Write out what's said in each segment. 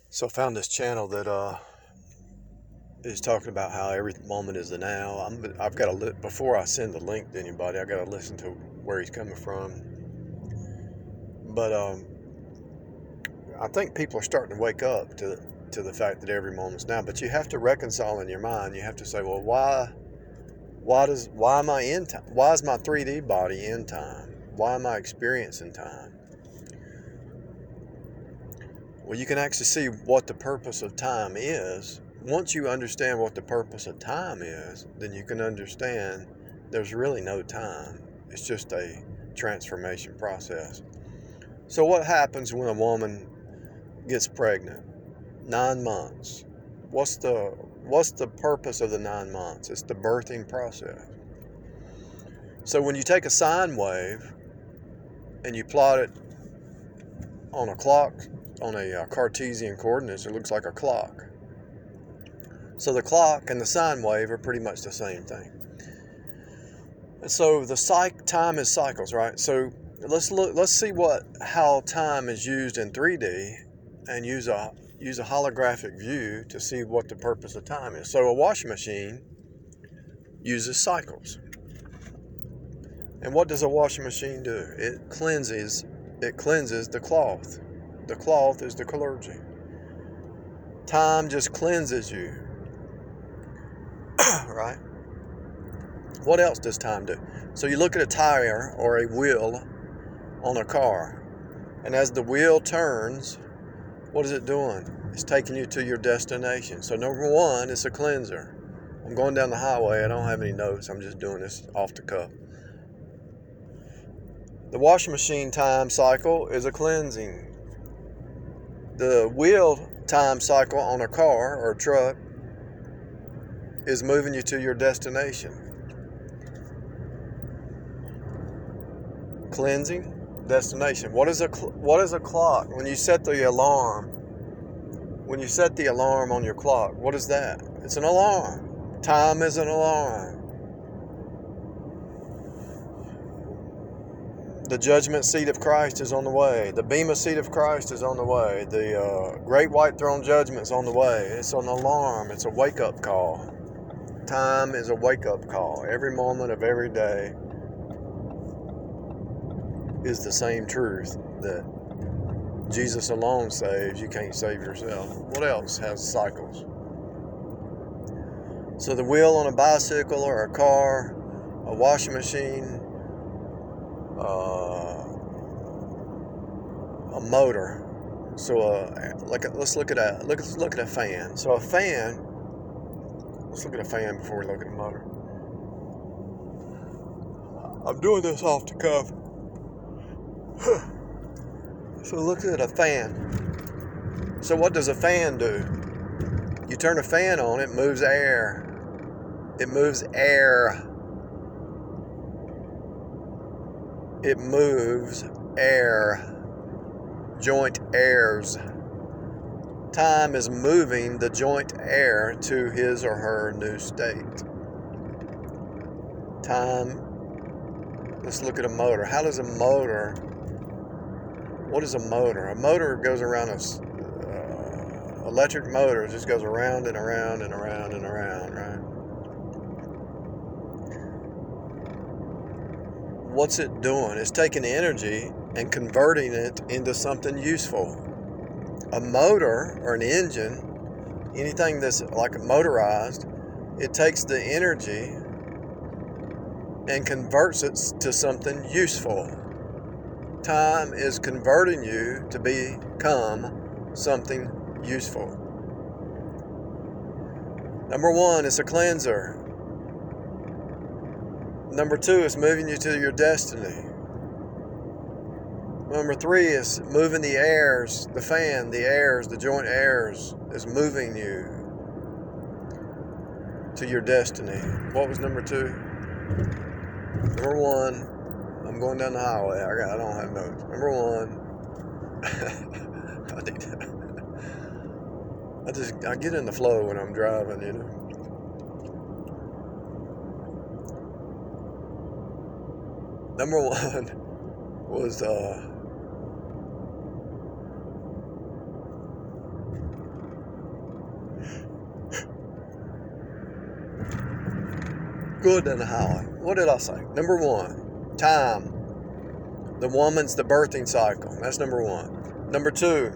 So I found this channel that is talking about how every moment is the now. I've got to before I send the link to anybody, I got to listen to where he's coming from. But I think people are starting to wake up to the fact that every moment's now. But you have to reconcile in your mind. You have to say, well, why am I in time? Why is my 3D body in time? Why am I experiencing time? Well, you can actually see what the purpose of time is. Once you understand what the purpose of time is, then you can understand there's really no time. It's just a transformation process. So what happens when a woman gets pregnant? 9 months. What's the purpose of the 9 months? It's the birthing process. So when you take a sine wave and you plot it on a clock, on a Cartesian coordinates, it looks like a clock. So the clock and the sine wave are pretty much the same thing. And so time is cycles, right? So let's see how time is used in 3D and use a holographic view to see what the purpose of time is. So a washing machine uses cycles. And what does a washing machine do? It cleanses the cloth. The cloth is the clergy. Time just cleanses you. Right? What else does time do? So you look at a tire or a wheel on a car, and as the wheel turns, what is it doing? It's taking you to your destination. So number one, it's a cleanser. I'm going down the highway. I don't have any notes. I'm just doing this off the cuff. The washing machine time cycle is a cleansing. The wheel time cycle on a car or a truck is moving you to your destination. Cleansing, destination. What is a clock? When you set the alarm on your clock, what is that? It's an alarm. Time is an alarm. The judgment seat of Christ is on the way. The bema seat of Christ is on the way. The great white throne judgment is on the way. It's an alarm. It's a wake-up call. Time is a wake-up call. Every moment of every day is the same truth that Jesus alone saves. You can't save yourself. What else has cycles? So the wheel on a bicycle or a car, a washing machine, a motor. So let's look at a fan. So a fan. Let's look at a fan before we look at a motor. I'm doing this off the cuff. So look at a fan. So what does a fan do? You turn a fan on, it moves air. It moves air. It moves air. Joint airs. Time is moving the joint heir to his or her new state. Time. Let's look at a motor. What is a motor? A motor goes around electric motor just goes around and around and around and around, right? What's it doing? It's taking energy and converting it into something useful. A motor or an engine, anything that's like motorized, it takes the energy and converts it to something useful. Time is converting you to become something useful. Number one, it's a cleanser. Number two, it's moving you to your destiny. Number three is moving the airs, the fan, the airs, the joint airs is moving you to your destiny. What was number two? Number one, I'm going down the highway. I don't have notes. Number one, I get in the flow when I'm driving, you know. Number one was Good down the highway. What did I say? Number one, time. The woman's the birthing cycle. That's number one. Number two,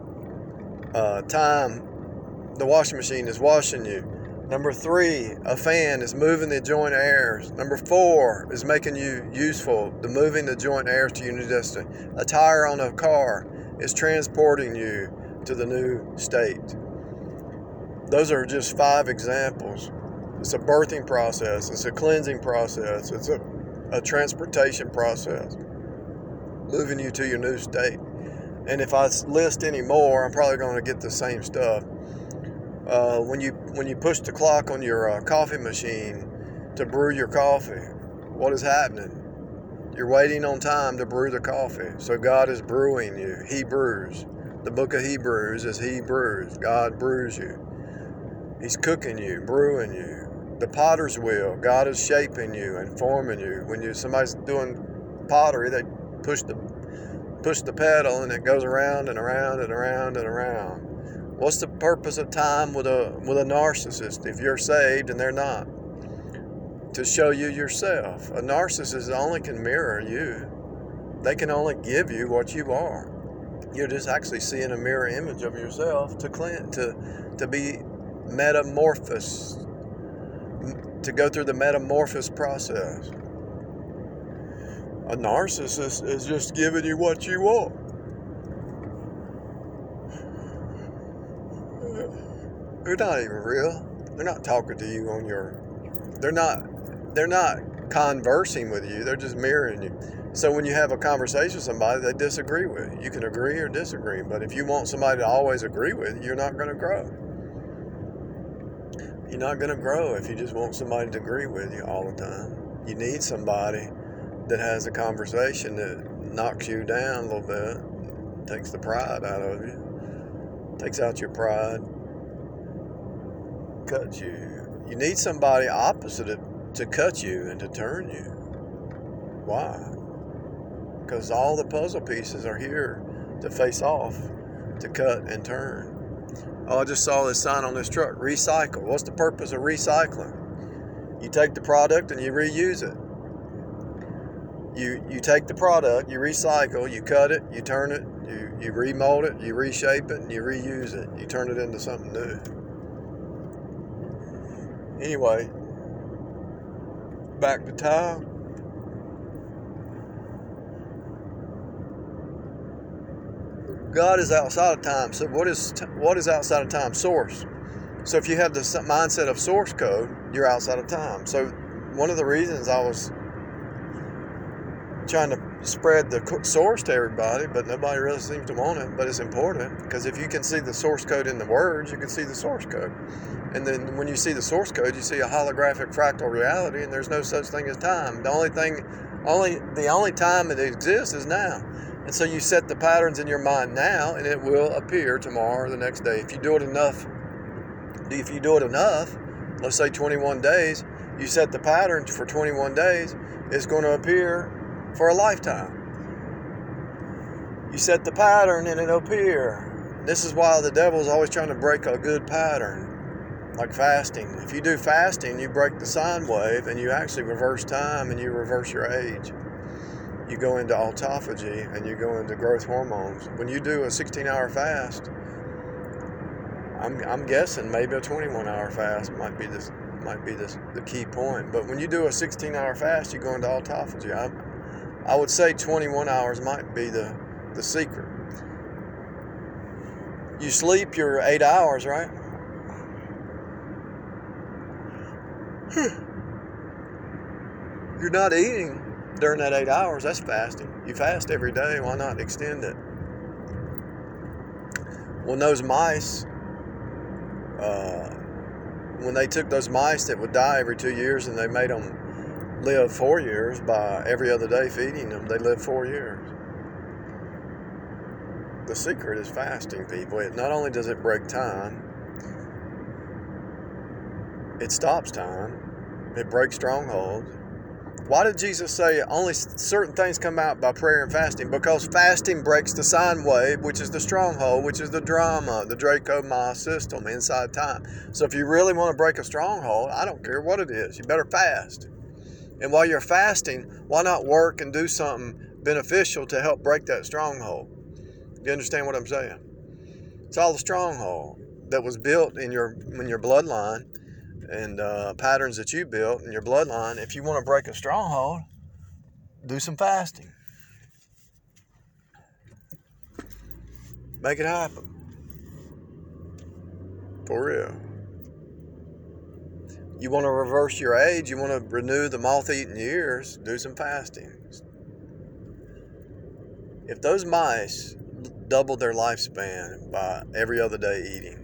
time. The washing machine is washing you. Number three, a fan is moving the joint airs. Number four is making you useful, the moving the joint airs to your new destination. A tire on a car is transporting you to the new state. Those are just 5 examples. It's a birthing process. It's a cleansing process. It's a transportation process, moving you to your new state. And if I list any more, I'm probably going to get the same stuff. When you push the clock on your coffee machine to brew your coffee, what is happening? You're waiting on time to brew the coffee. So God is brewing you. He brews. The book of Hebrews is He brews. God brews you. He's cooking you, brewing you. The potter's wheel, God is shaping you and forming you. When somebody's doing pottery, they push the pedal and it goes around and around and around and around. What's the purpose of time with a narcissist if you're saved and they're not? To show you yourself. A narcissist only can mirror you. They can only give you what you are. You're just actually seeing a mirror image of yourself to be metamorphosed, to go through the metamorphosis process. A narcissist is just giving you what you want. They're not even real. They're not talking to you on your... They're not conversing with you. They're just mirroring you. So when you have a conversation with somebody, they disagree with you. You can agree or disagree. But if you want somebody to always agree with you, you're not going to grow. You're not going to grow if you just want somebody to agree with you all the time. You need somebody that has a conversation that knocks you down a little bit, takes the pride out of you, takes out your pride, cuts you. You need somebody opposite to cut you and to turn you. Why? Because all the puzzle pieces are here to face off, to cut and turn. Oh, I just saw this sign on this truck, recycle. What's the purpose of recycling? You take the product and you reuse it. You take the product, you recycle, you cut it, you turn it, you remold it, you reshape it, and you reuse it. You turn it into something new. Anyway, back to time. God is outside of time. So what is outside of time? Source. So if you have the mindset of source code, you're outside of time. So one of the reasons I was trying to spread the source to everybody, but nobody really seems to want it, but it's important, because if you can see the source code in the words, you can see the source code. And then when you see the source code, you see a holographic fractal reality, and there's no such thing as time. The only time that exists is now. And so you set the patterns in your mind now, and it will appear tomorrow or the next day. If you do it enough, let's say 21 days, you set the pattern for 21 days, it's going to appear for a lifetime. You set the pattern and it'll appear. This is why the devil's always trying to break a good pattern, like fasting. If you do fasting, you break the sine wave and you actually reverse time and you reverse your age. You go into autophagy and you go into growth hormones. When you do a 16-hour fast, I'm guessing maybe a 21-hour fast might be the key point. But when you do a 16-hour fast, you go into autophagy. I would say 21 hours might be the secret. You sleep your 8 hours, right? You're not eating during that 8 hours. That's fasting. You fast every day. Why not extend it? When those mice, when they took those mice that would die every 2 years and they made them live 4 years by every other day feeding them, they lived 4 years. The secret is fasting, people. It not only does it break time, it stops time, it breaks strongholds, Why did Jesus say only certain things come out by prayer and fasting? Because fasting breaks the sine wave, which is the stronghold, which is the drama, the Draco-Maya system inside time. So if you really want to break a stronghold, I don't care what it is, you better fast. And while you're fasting, why not work and do something beneficial to help break that stronghold? You understand what I'm saying? It's all the stronghold that was built in your bloodline and patterns that you built in your bloodline. If you want to break a stronghold, do some fasting. Make it happen. For real. You want to reverse your age, you want to renew the moth-eaten years, do some fasting. If those mice doubled their lifespan by every other day eating,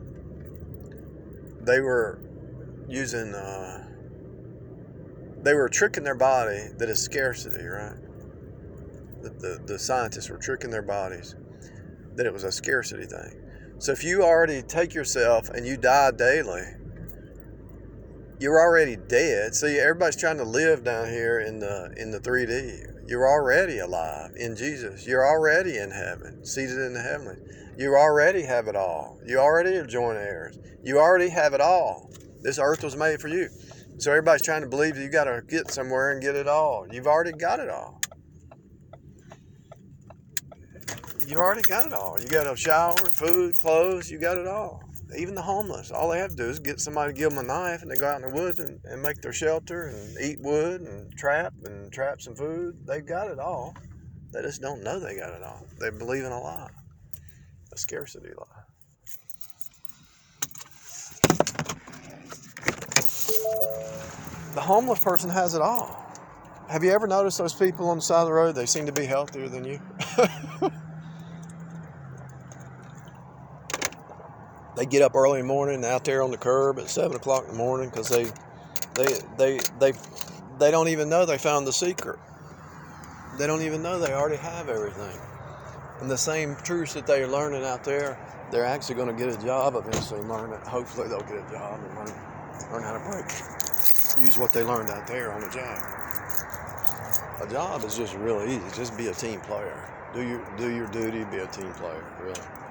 they were using, they were tricking their body that is scarcity, right? The scientists were tricking their bodies that it was a scarcity thing. So if you already take yourself and you die daily, you're already dead. See, everybody's trying to live down here in the 3D. You're already alive in Jesus. You're already in heaven, seated in the heavenlies. You already have it all. You already are joint heirs. You already have it all. This earth was made for you. So everybody's trying to believe that you got to get somewhere and get it all. You've already got it all. You've already got it all. You got a shower, food, clothes. You got it all. Even the homeless, all they have to do is get somebody to give them a knife, and they go out in the woods and make their shelter and eat wood and trap some food. They've got it all. They just don't know they got it all. They believe in a lie, a scarcity lie. The homeless person has it all. Have you ever noticed those people on the side of the road? They seem to be healthier than you. They get up early in the morning out there on the curb at 7 o'clock in the morning because they don't even know they found the secret. They don't even know they already have everything. And the same truths that they're learning out there, they're actually going to get a job eventually and learn it. Hopefully they'll get a job and learn how to use what they learned out there on the job. A job is just real easy. Just be a team player. Do your duty, be a team player, really.